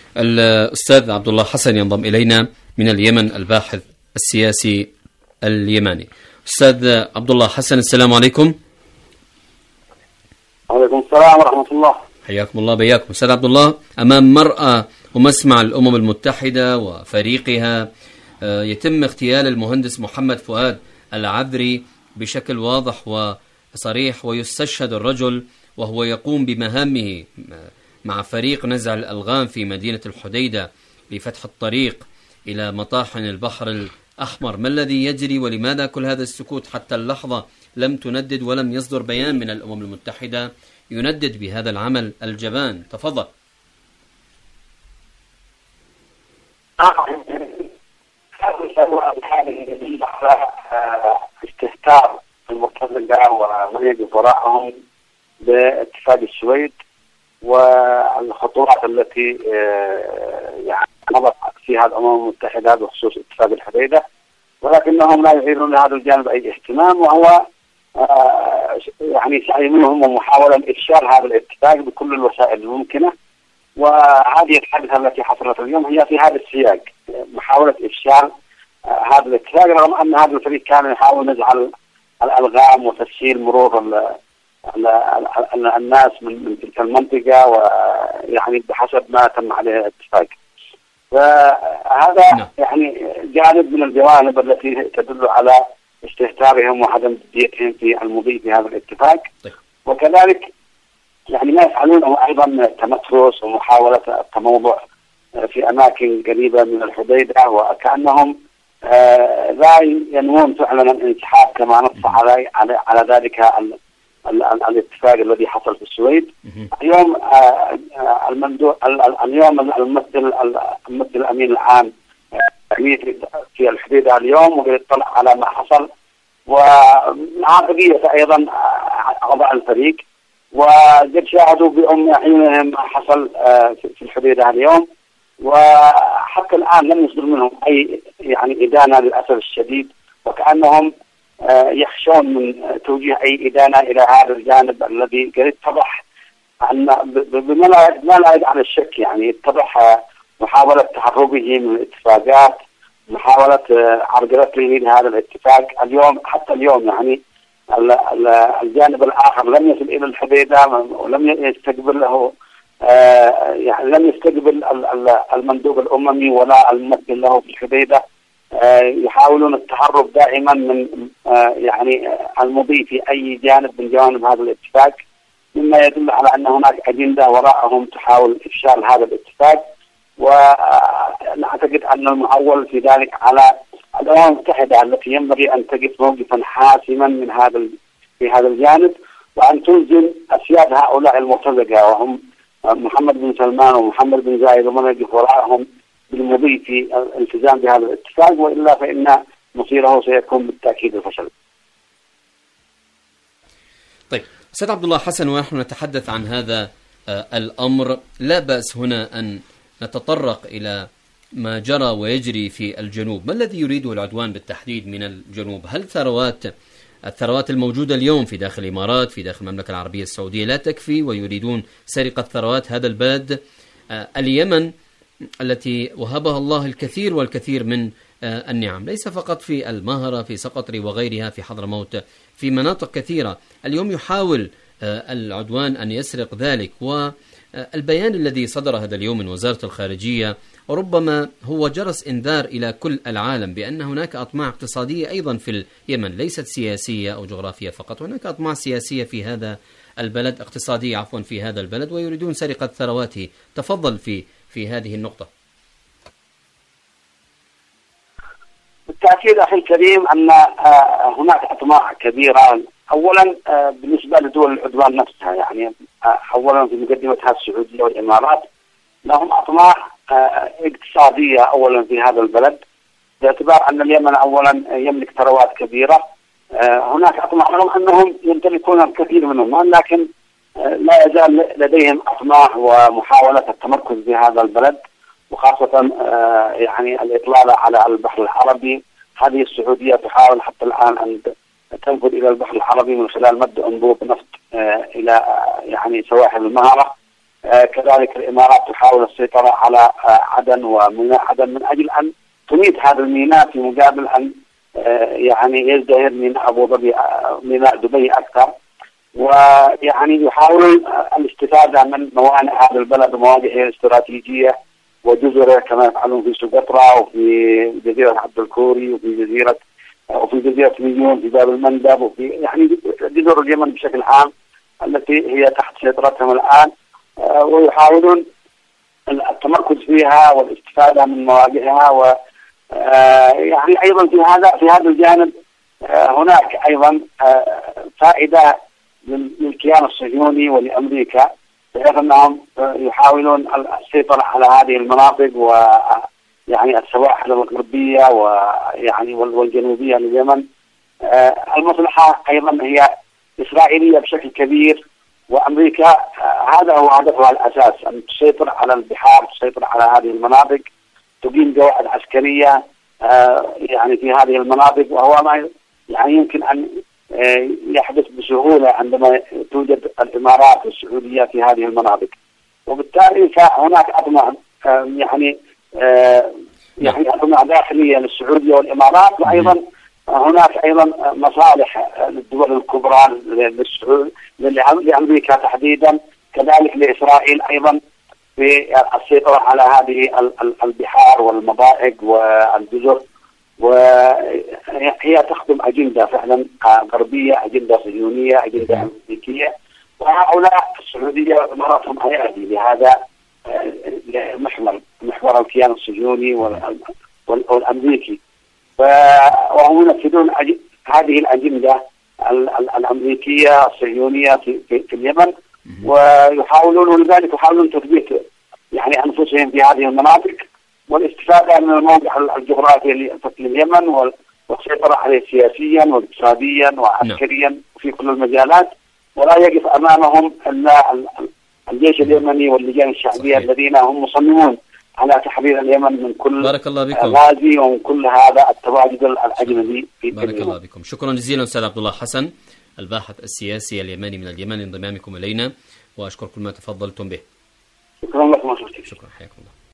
الأستاذ عبد الله حسن ينضم إلينا من اليمن، الباحث السياسي اليماني. أستاذ عبد الله حسن، السلام عليكم. وعليكم السلام ورحمة الله. حياكم الله بياكم. أستاذ عبد الله، أمام مرأى ومسمع الأمم المتحدة وفريقها يتم اغتيال المهندس محمد فؤاد العذري بشكل واضح وصريح، ويستشهد الرجل وهو يقوم بمهامه مع فريق نزع الألغام في مدينة الحديدة لفتح الطريق إلى مطاحن البحر الأحمر. ما الذي يجري ولماذا كل هذا السكوت؟ حتى اللحظة لم تندد ولم يصدر بيان من الأمم المتحدة يندد بهذا العمل الجبان. تفضل. استهتار المرتزقة ومن يقف وراءهم باتفاق السويد والخطوات التي يعني مضت فيها الأمم المتحدة بخصوص اتفاق الحديدة، ولكنهم لا يعيرون هذا الجانب أي اهتمام، وهو يعني سعي منهم ومحاولة إفشال هذا الاتفاق بكل الوسائل الممكنة. وهذه الحادثة التي حصلت اليوم هي في هذا السياق، محاولة إفشال هذا الاتفاق، رغم أن هذا الفريق كان يحاول نزع الألغام وتسهيل مرور الناس من تلك المنطقة، ويعني بحسب ما تم عليه الاتفاق. فهذا يعني جانب من الجوانب التي تدل على استهتارهم وعدم جديتهم في المضي في هذا الاتفاق. وكذلك يعني ما يفعلونه أيضا من التمترس ومحاولة التموضع في أماكن قريبة من الحديدة، وكأنهم لا ينوون فعلا الانسحاب كما نص على ذلك الاتفاق الذي حصل في السويد. اليوم الممثل الأمين العام في الحديدة اليوم ويطلع على ما حصل، ومع بقية أيضا أعضاء الفريق، وقد شاهدوا بأم عيونهم ما حصل في الحديدة اليوم، وحتى الآن لم يصدر منهم أي يعني إدانة للأسف الشديد، وكأنهم يخشون من توجيه أي إدانة إلى هذا الجانب الذي قد اتضح أن بما لا يدع على الشك، يعني اتضح محاولة تهربه من الاتفاقات، محاولة عرقلته لهذا الاتفاق. اليوم حتى اليوم يعني الجانب الآخر لم يصل إلى الحديدة ولم يستقبل له، يعني لم يستقبل المندوب الأممي ولا الممثل له في الحديدة. يحاولون التهرب دائما من يعني المضي في أي جانب من جوانب هذا الاتفاق، مما يدل على أن هناك أجندة وراءهم تحاول إفشال هذا الاتفاق. ونعتقد أن المعول في ذلك على الأمم المتحدة التي ينبغي أن تقف موقفا حاسما في هذا الجانب، وأن تلزم أسياد هؤلاء المرتزقة وهم محمد بن سلمان ومحمد بن زايد ومن يقف وراءهم بالمضي في الالتزام بهذا الاتفاق، وإلا فإن مصيره سيكون بالتأكيد الفشل. طيب أستاذ عبد الله حسن، ونحن نتحدث عن هذا الأمر لا بأس هنا أن نتطرق إلى ما جرى ويجري في الجنوب. ما الذي يريده العدوان بالتحديد من الجنوب؟ هل الثروات الموجودة اليوم في داخل الإمارات، في داخل المملكة العربية السعودية لا تكفي ويريدون سرقة ثروات هذا البلد؟ اليمن التي وهبها الله الكثير والكثير من النعم، ليس فقط في المهرة، في سقطري وغيرها، في حضرموت، في مناطق كثيرة. اليوم يحاول العدوان أن يسرق ذلك، والبيان الذي صدر هذا اليوم من وزارة الخارجية ربما هو جرس إنذار إلى كل العالم بأن هناك أطماع اقتصادية أيضا في اليمن، ليست سياسية أو جغرافية فقط، هناك أطماع سياسية في هذا البلد، اقتصادية عفوا في هذا البلد، ويريدون سرقة ثرواته. تفضل في هذه النقطة. بالتأكيد أخي الكريم أن هناك أطماع كبيرة. أولا بالنسبة لدول العدوان نفسها، يعني أولا في مقدمتها السعودية والإمارات لهم أطماع اقتصادية أولا في هذا البلد، باعتبار أن اليمن أولا يملك ثروات كبيرة. هناك أطماع لهم أنهم يمتلكون الكثير منهم، لكن لا يزال لديهم أطماع ومحاولة التمركز في هذا البلد، وخاصة يعني الإطلالة على البحر العربي. هذه السعودية تحاول حتى الآن أن تنفذ إلى البحر العربي من خلال مد أنبوب نفط إلى يعني سواحل المهرة، كذلك الإمارات تحاول السيطرة على عدن وميناء عدن من أجل أن تميت هذا الميناء في مقابل أن يعني يزدهر ميناء أبو ظبي ميناء دبي أكثر. ويعني يحاولون الاستفادة من موانئ هذا البلد ومواقعه الاستراتيجية وجزره كما يفعلون في سقطرى وفي جزيرة عبد الكوري وفي جزيرة مليون في باب المندب وفي يعني جزر اليمن بشكل عام التي هي تحت سيطرتهم الآن، ويحاولون التمركز فيها والاستفادة من مواقعها. و يعني أيضا في هذا الجانب هناك أيضا فائدة للكيان الصهيوني ولأمريكا، بحيث أنهم يحاولون السيطرة على هذه المناطق ويعني السواحل الغربية ويعني والجنوبية لليمن. المصلحة أيضا هي إسرائيلية بشكل كبير، وأمريكا هذا هو هدفها الأساس، أن تسيطر على البحار، تسيطر على هذه المناطق، تقيم قواعد عسكرية يعني في هذه المناطق، وهو ما يعني يمكن أن يحدث بسهولة عندما توجد الإمارات والسعودية في هذه المناطق. وبالتالي فهناك أطماع يعني أطماع داخلية للسعودية والإمارات، وأيضا هناك أيضا مصالح للدول الكبرى للسعود لأمريكا تحديدا، كذلك لإسرائيل أيضا في السيطرة على هذه البحار والمضائق والجزر، وهي تخدم أجندة فعلا غربية، أجندة صهيونية، أجندة أمريكية. وهؤلاء السعودية والإمارات هم أيادي لهذا محور الكيان الصهيوني والأمريكي، وهم ينفذون هذه الأجندة الأمريكية الصهيونية في اليمن، ويحاولون ولذلك يحاولون تثبيت يعني أنفسهم في هذه المناطق والاستفادة من الموقع الجغرافي لليمن والسيطرة عليه سياسيا واقتصاديا وعسكريا في كل المجالات. ولا يقف أمامهم إلا الجيش اليمني واللجان الشعبية الذين هم مصممون على تحرير اليمن من كل غازي ومن كل هذا التواجد الأجنبي في بارك الله بكم. شكرا جزيلا أستاذ عبد الله حسن الباحث السياسي اليماني من اليمن انضمامكم إلينا، وأشكر كل ما تفضلتم به. شكرا لكم. شكرا، حياكم الله.